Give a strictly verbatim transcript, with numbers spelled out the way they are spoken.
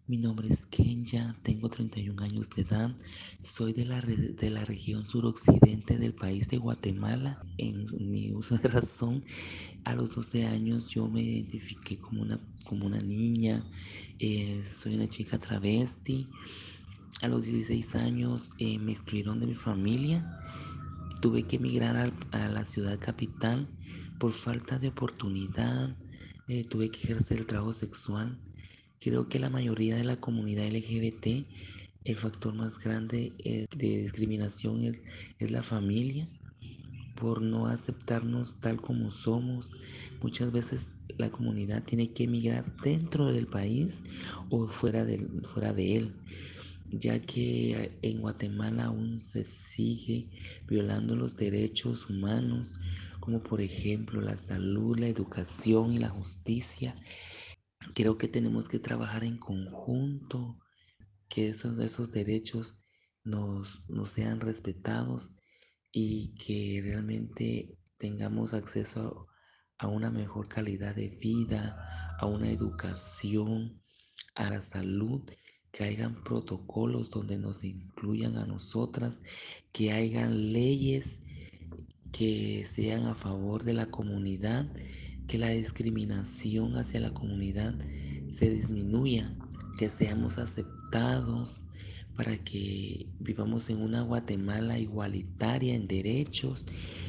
Mi nombre es Kenya, tengo treinta y un años de edad, soy de la, re- de la región suroccidente del país de Guatemala. En mi uso de razón, a los doce años yo me identifiqué como una, como una niña, eh, soy una chica travesti. A los dieciséis años eh, me excluyeron de mi familia. Tuve que emigrar al- a, la ciudad capital por falta de oportunidad. Eh, tuve que ejercer el trabajo sexual. Creo que la mayoría de la comunidad L G B T, el factor más grande eh, de discriminación es, es la familia, por no aceptarnos tal como somos. Muchas veces la comunidad tiene que emigrar dentro del país o fuera del- fuera de él, ya que en Guatemala aún se sigue violando los derechos humanos, como por ejemplo la salud, la educación y la justicia. Creo que tenemos que trabajar en conjunto, que esos, esos derechos nos, nos sean respetados y que realmente tengamos acceso a, a una mejor calidad de vida, a una educación, a la salud, que hayan protocolos donde nos incluyan a nosotras, que hayan leyes que sean a favor de la comunidad, que la discriminación hacia la comunidad se disminuya, que seamos aceptados para que vivamos en una Guatemala igualitaria en derechos